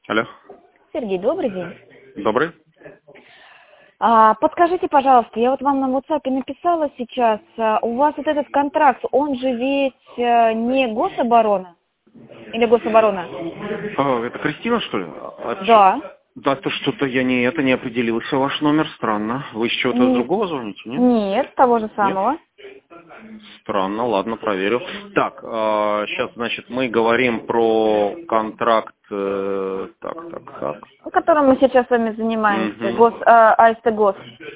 Алло. Сергей, добрый день. Добрый. Подскажите, пожалуйста, я вот вам на WhatsApp написала сейчас, у вас вот этот контракт, он же ведь не гособорона? Или гособорона? Это Кристина, что ли? Да. Да, то что-то я не определился. Ваш номер странно. Вы с чего-то с другого звоните, нет? Нет, того же Нет? самого. Странно, ладно, проверю. Так, сейчас, значит, мы говорим про контракт. Так. Которым мы сейчас с вами занимаемся, Мгм. АСТ ГОС.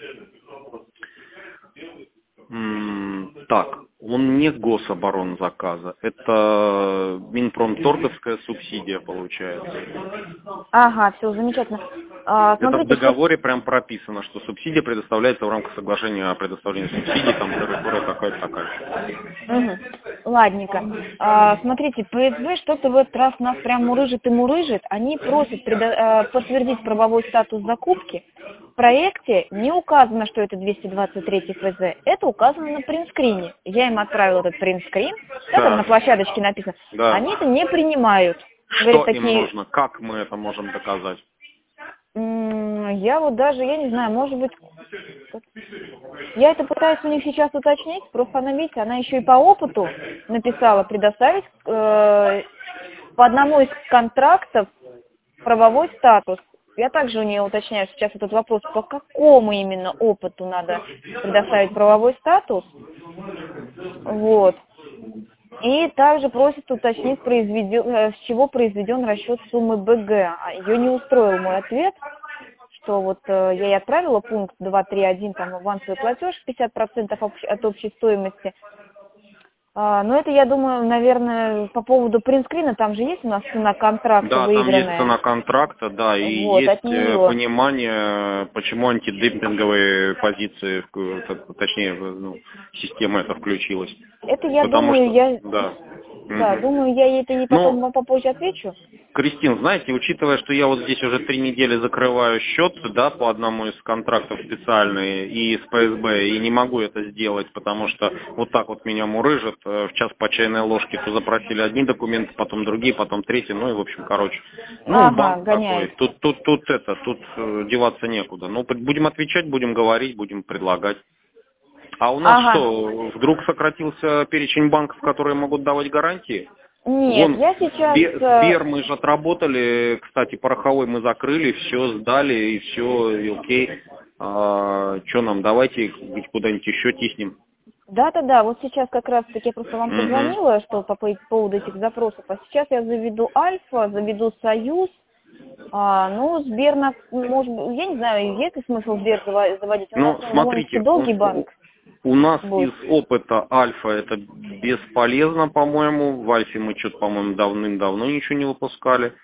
Так, он не гособоронзаказа. Это Минпромторговская субсидия получается. Ага, все, замечательно. Это в Смотрите, что... договоре прям прописано, что субсидия предоставляется в рамках соглашения о предоставлении субсидий, там территория такая-такая. Угу. Ладненько. Смотрите, ПСБ что-то в этот раз нас прям мурыжит и мурыжит. Они просят подтвердить правовой статус закупки. В проекте не указано, что это 223 ФЗ. Это указано на принтскрине. Я им отправила этот принтскрин. Да, там на Так, площадочке написано. да. Они это не принимают. Говорят, Что им такие... нужно? Как мы это можем доказать? Я вот даже, я не знаю, может быть... Я это пытаюсь у них сейчас уточнить, просто она, видите, она еще и по опыту написала предоставить по одному из контрактов правовой статус. Я также у нее уточняю сейчас этот вопрос, по какому именно опыту надо предоставить правовой статус. Вот. И также просит уточнить, с чего произведен расчет суммы БГ. Ее не устроил мой ответ, что вот я ей отправила пункт 2.3.1, там авансовый платеж 50% от общей стоимости. Но это, я думаю, наверное, по поводу принтскрина, там же есть у нас цена контракта Да, там есть выигранная. цена контракта, да, и Вот, от есть нее. понимание, почему антидемпинговые позиции, точнее, система эта включилась. Это, я Потому думаю, что, да. да, Мгм. думаю, я ей это ей потом Ну, попозже отвечу. Кристин, знаете, учитывая, что я вот здесь уже 3 недели закрываю счет, да, по одному из контрактов специальный и с ПСБ, и не могу это сделать, потому что вот так вот меня мурыжат, в час по чайной ложке, то запросили одни документы, потом другие, потом третьи, ну и в общем, короче. Ну, Ага, банк такой, гоняет. тут деваться некуда. Ну, будем отвечать, будем говорить, будем предлагать. А у нас Ага. что, вдруг сократился перечень банков, которые могут давать гарантии? Нет, Вон, я сейчас... Сбер мы же отработали, кстати, пороховой мы закрыли, все сдали, и все, и окей. Что нам, давайте куда-нибудь еще тиснем. Да, вот сейчас как раз-таки я просто вам Угу. позвонила, что по поводу этих запросов. А сейчас я заведу Альфа, заведу Союз. Ну, Сбер, может быть, я не знаю, есть ли смысл Сбер заводить. У нас Ну, он довольно-таки смотрите, долгий банк у нас из будет. опыта Альфа это бесполезно, по-моему. В Альфе мы что-то, по-моему, давным-давно ничего не выпускали.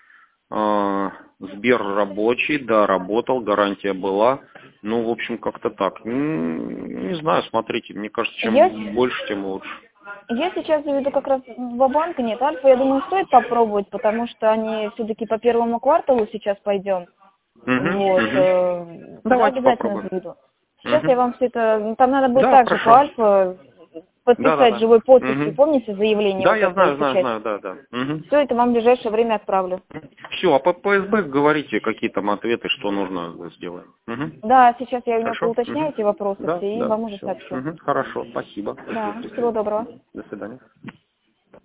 Сбер рабочий, да, работал, гарантия была. Ну, в общем, как-то так. Не знаю, смотрите, мне кажется, Я, чем больше, тем лучше. я сейчас заведу как раз два банка. Нет, Альфа, я думаю, стоит попробовать, потому что они все-таки по первому кварталу сейчас пойдем. Вот, тогда Давайте обязательно попробуем. заведу. Сейчас я Мгм. вам все это, там надо будет Да, также по хорошо. Альфа подписать Да. живой подписью, Мгм. помните заявление Да, вот я это и знаю, печать? да. Все это вам в ближайшее время отправлю. Все, а по ПСБ говорите, какие там ответы, что нужно сделаем. Мгм. Да, сейчас я у него Хорошо? поуточняю эти вопросы Да, все и вам уже все. сообщу. Хорошо, спасибо. Да, всего доброго. До свидания.